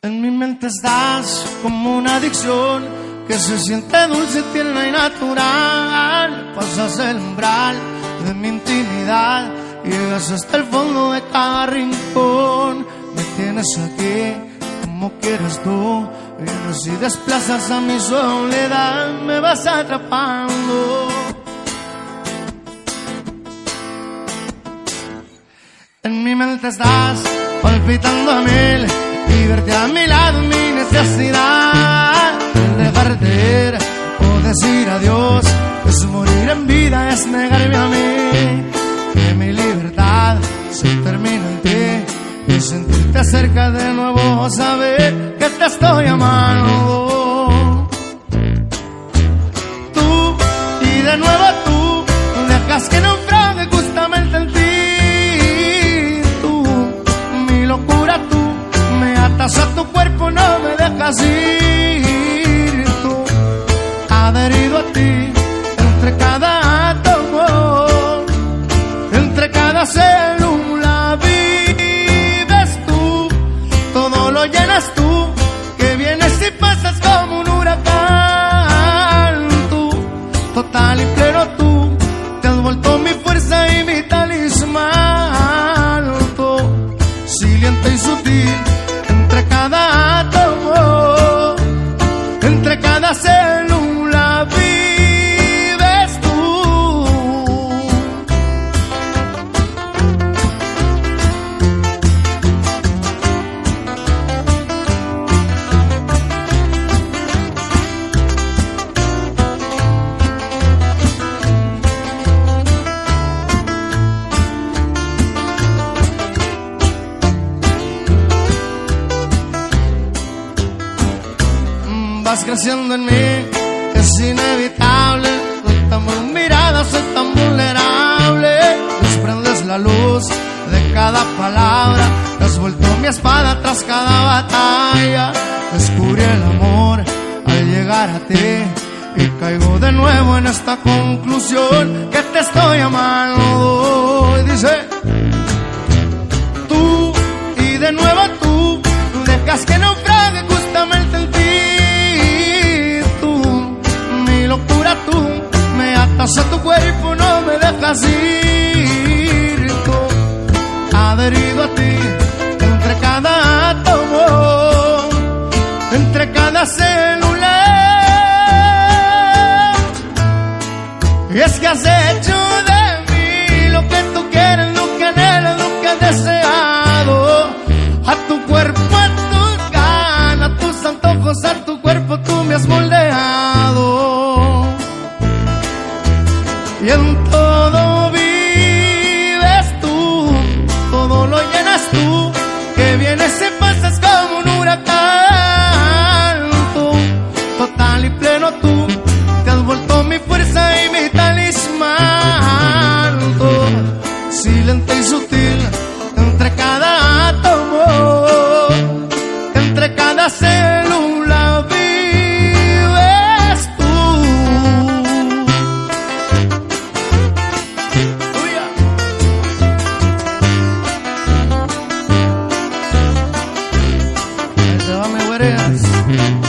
En mi mente estás como una adicción que se siente dulce, tierna y natural. Pasas el umbral de mi intimidad, llegas hasta el fondo de cada rincón. Me tienes aquí como quieres tú, vienes y desplazas a mi soledad, me vas atrapando. En mi mente estás palpitando a mil, y verte a mi lado es mi necesidad. El dejarte ir o decir adiós es morir en vida, es negarme a mí. Que mi libertad se termina en ti y sentirte cerca de nuevo, saber que te estoy amando. Tú y de nuevo tú dejas que naufrague justamente en ti. A tu cuerpo no me dejas ir, tú adherido a ti, entre cada átomo, entre cada célula vives tú, todo lo llenas tú, que vienes y pasas como un huracán, tú, total y pleno tú, te has vuelto mi fuerza y mi talismán, tú, silente y sutil. Entre cada átomo, entre cada célula vives tú. Vas creciendo en mí, es inevitable. Soltamos miradas, soy tan vulnerable. Desprendes la luz de cada palabra, te has vuelto mi espada tras cada batalla. Descubrí el amor al llegar a ti y caigo de nuevo en esta conclusión, que te estoy amando. Y dice, tú y de nuevo tú dejas que naufrague justamente en ti. Tú me atas a tu cuerpo, no me dejas ir, tú adherido a ti, entre cada átomo, entre cada célula. Y es que has hecho de mí lo que tú quieres, lo que anhelas, lo que has deseado. A tu cuerpo, a tus ganas, a tus antojos, a tu cuerpo tú me has moldeado. Y en todo vives tú, todo lo llenas tú, que vienes y pasas como un huracán, tú, total y pleno tú, te has vuelto mi fuerza y mi talismán, tú, silente y sutil, entre cada átomo, entre cada célula vives tú. Ahí te va mi güereas.